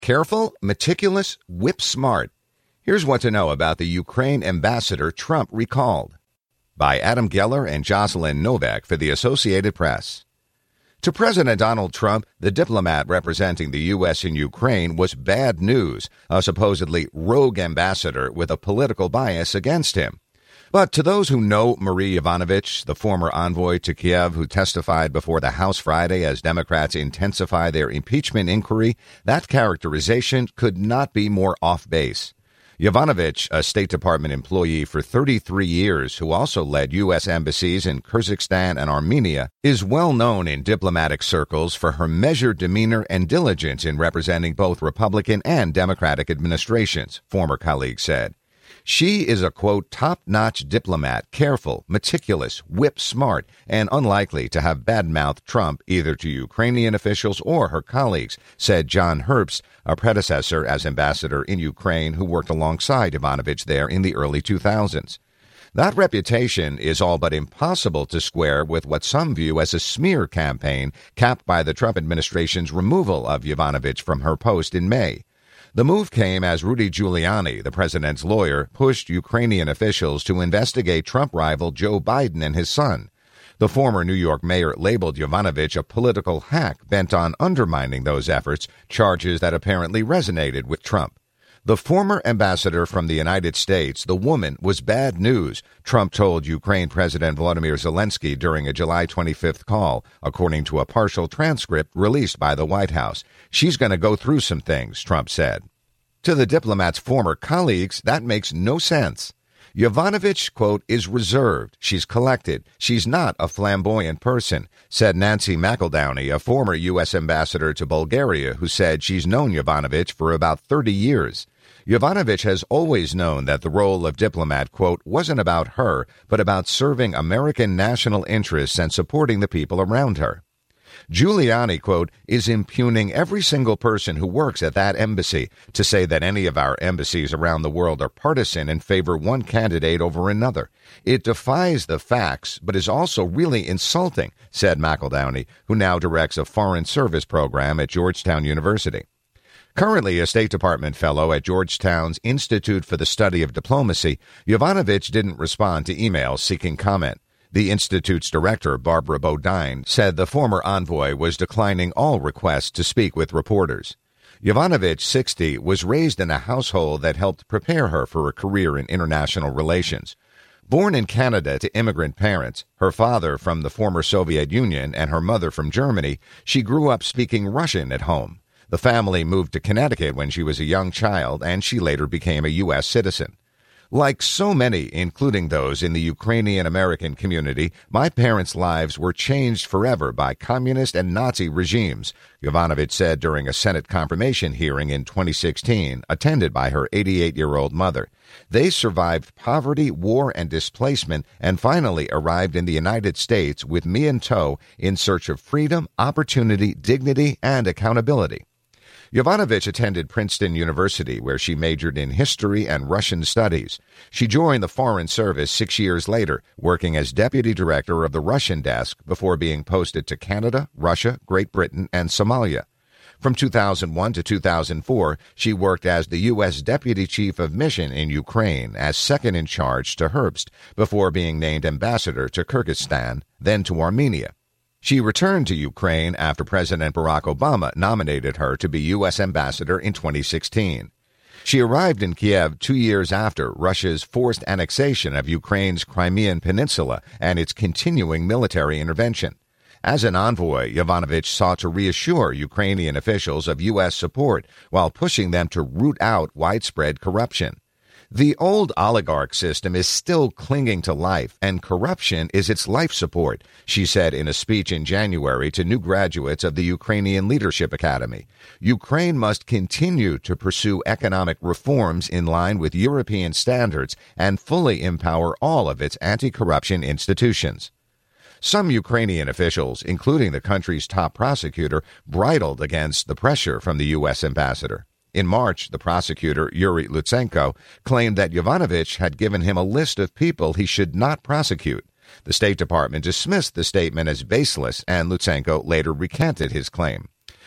Careful, meticulous, whip smart. Here's what to know about the Ukraine ambassador Trump recalled. By Adam Geller and Jocelyn Novak for the Associated Press. To President Donald Trump, the diplomat representing the U.S. in Ukraine was bad news, a supposedly rogue ambassador with a political bias against him. But to those who know Marie Yovanovitch, the former envoy to Kiev who testified before the House Friday as Democrats intensify their impeachment inquiry, that characterization could not be more off base. Yovanovitch, a State Department employee for 33 years who also led U.S. embassies in Kyrgyzstan and Armenia, is well known in diplomatic circles for her measured demeanor and diligence in representing both Republican and Democratic administrations, former colleagues said. She is a, quote, top-notch diplomat, careful, meticulous, whip-smart, and unlikely to have bad-mouthed Trump either to Ukrainian officials or her colleagues, said John Herbst, a predecessor as ambassador in Ukraine who worked alongside Yovanovitch there in the early 2000s. That reputation is all but impossible to square with what some view as a smear campaign capped by the Trump administration's removal of Yovanovitch from her post in May. The move came as Rudy Giuliani, the president's lawyer, pushed Ukrainian officials to investigate Trump rival Joe Biden and his son. The former New York mayor labeled Yovanovitch a political hack bent on undermining those efforts, charges that apparently resonated with Trump. The former ambassador from the United States, the woman, was bad news, Trump told Ukraine President Volodymyr Zelensky during a July 25th call, according to a partial transcript released by the White House. She's going to go through some things, Trump said. To the diplomat's former colleagues, that makes no sense. Yovanovitch, quote, is reserved. She's collected. She's not a flamboyant person, said Nancy McEldowney, a former U.S. ambassador to Bulgaria, who said she's known Yovanovitch for about 30 years. Yovanovitch has always known that the role of diplomat, quote, wasn't about her, but about serving American national interests and supporting the people around her. Giuliani, quote, is impugning every single person who works at that embassy to say that any of our embassies around the world are partisan and favor one candidate over another. It defies the facts, but is also really insulting, said McEldowney, who now directs a foreign service program at Georgetown University. Currently a State Department fellow at Georgetown's Institute for the Study of Diplomacy, Yovanovitch didn't respond to emails seeking comment. The Institute's director, Barbara Bodine, said the former envoy was declining all requests to speak with reporters. Yovanovitch, 60, was raised in a household that helped prepare her for a career in international relations. Born in Canada to immigrant parents, her father from the former Soviet Union and her mother from Germany, she grew up speaking Russian at home. The family moved to Connecticut when she was a young child, and she later became a U.S. citizen. Like so many, including those in the Ukrainian-American community, my parents' lives were changed forever by communist and Nazi regimes, Yovanovitch said during a Senate confirmation hearing in 2016, attended by her 88-year-old mother. They survived poverty, war, and displacement, and finally arrived in the United States with me in tow in search of freedom, opportunity, dignity, and accountability. Yovanovitch attended Princeton University, where she majored in history and Russian studies. She joined the Foreign Service 6 years later, working as deputy director of the Russian desk before being posted to Canada, Russia, Great Britain, and Somalia. From 2001 to 2004, she worked as the U.S. Deputy Chief of Mission in Ukraine as second in charge to Herbst, before being named ambassador to Kyrgyzstan, then to Armenia. She returned to Ukraine after President Barack Obama nominated her to be U.S. ambassador in 2016. She arrived in Kiev 2 years after Russia's forced annexation of Ukraine's Crimean Peninsula and its continuing military intervention. As an envoy, Yovanovitch sought to reassure Ukrainian officials of U.S. support while pushing them to root out widespread corruption. The old oligarch system is still clinging to life, and corruption is its life support, she said in a speech in January to new graduates of the Ukrainian Leadership Academy. Ukraine must continue to pursue economic reforms in line with European standards and fully empower all of its anti-corruption institutions. Some Ukrainian officials, including the country's top prosecutor, bridled against the pressure from the U.S. ambassador. In March, the prosecutor, Yuri Lutsenko, claimed that Yovanovitch had given him a list of people he should not prosecute. The State Department dismissed the statement as baseless, and Lutsenko later recanted his claim.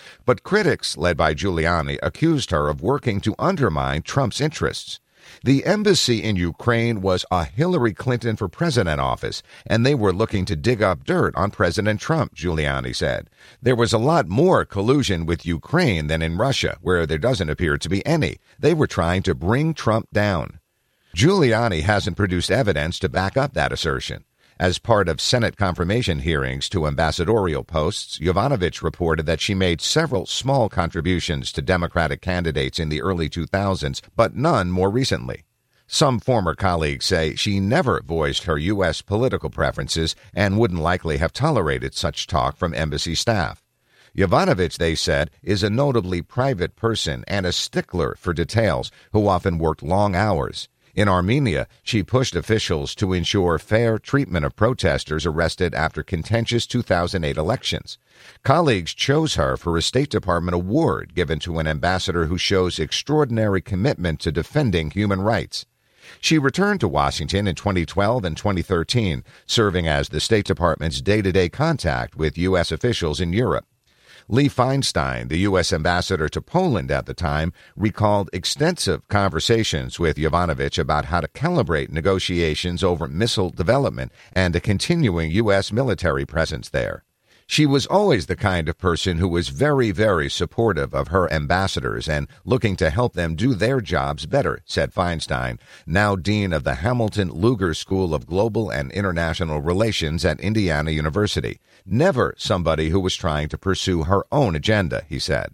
But critics, led by Giuliani, accused her of working to undermine Trump's interests. The embassy in Ukraine was a Hillary Clinton for president office, and they were looking to dig up dirt on President Trump, Giuliani said. There was a lot more collusion with Ukraine than in Russia, where there doesn't appear to be any. They were trying to bring Trump down. Giuliani hasn't produced evidence to back up that assertion. As part of Senate confirmation hearings to ambassadorial posts, Yovanovitch reported that she made several small contributions to Democratic candidates in the early 2000s, but none more recently. Some former colleagues say she never voiced her U.S. political preferences and wouldn't likely have tolerated such talk from embassy staff. Yovanovitch, they said, is a notably private person and a stickler for details who often worked long hours. In Armenia, she pushed officials to ensure fair treatment of protesters arrested after contentious 2008 elections. Colleagues chose her for a State Department award given to an ambassador who shows extraordinary commitment to defending human rights. She returned to Washington in 2012 and 2013, serving as the State Department's day-to-day contact with U.S. officials in Europe. Lee Feinstein, the U.S. ambassador to Poland at the time, recalled extensive conversations with Yovanovitch about how to calibrate negotiations over missile development and a continuing U.S. military presence there. She was always the kind of person who was very, very supportive of her ambassadors and looking to help them do their jobs better, said Feinstein, now dean of the Hamilton Lugar School of Global and International Relations at Indiana University. Never somebody who was trying to pursue her own agenda, he said.